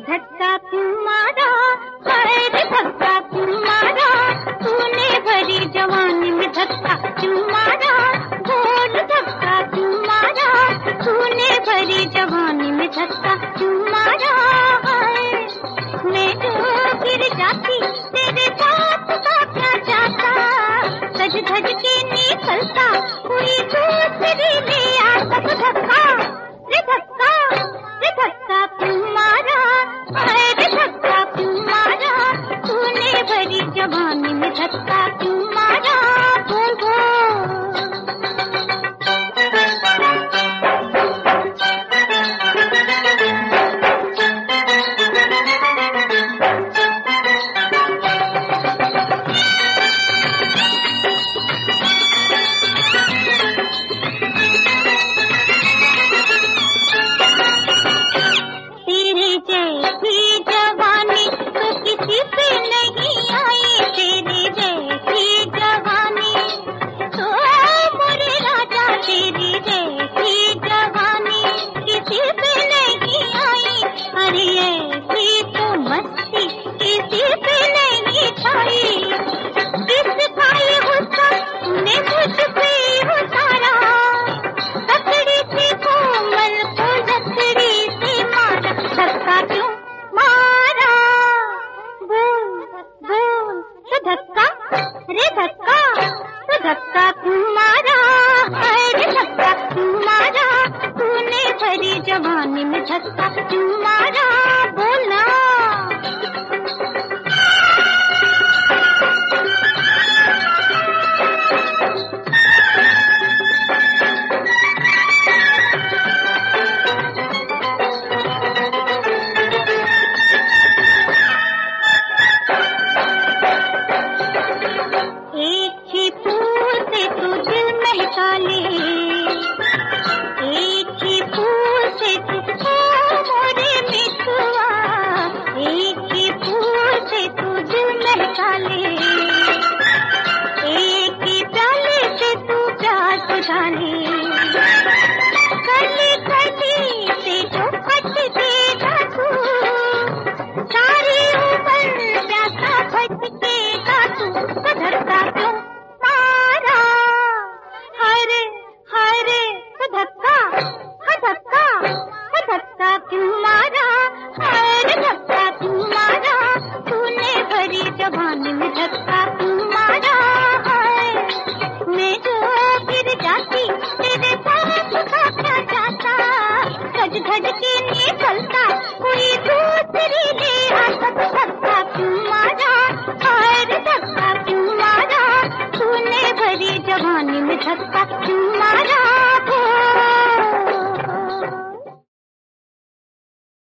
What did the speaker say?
धक्का क्यों मारा, हाय रे धक्का क्यों मारा, तूने भरी जवानी में धक्का क्यों मारा, बोल धक्का क्यों मारा, तूने भरी जवानी में धक्का क्यों मारा। मैं जो गिर जाती तेरे बाप का क्या जाता, सज धज के निकलता कोई दूसरी ले आता। धक्का रे धक्का रे धक्का क्यों मारा, हाय रे धक्का क्यों मारा, तूने भरी जवानी में धक्का क्यों मारा। बोल बोल जवानी में धक्का क्यों मारा। बोलना एक ही फूल से तू दिल महका ले, एक ही फूल से तू मोरे मितवा, एक ही फूल से तू दिल महका ले, एक ही प्याले से तू प्यार बुझा ले। कली कली से जो फटकेगा तू, सारी उम्र प्यासा फटकेगा तू। धक्का क्यों मारा, हाय रे धक्का, धक्का धक्का क्यों मारा, हाय रे धक्का क्यों मारा, तूने भरी जवानी में धक्का क्यों मारा। हाय मैं जो गिर जाती तेरे साथ का क्या जाता, सज धज के निकलता कोई दूसरी ले आता। धक्का क्यों मारा, हाय रे धक्का क्यों मारा, तूने भरी जवानी में धक्का